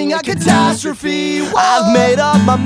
becoming a catastrophe. I've made up my mind.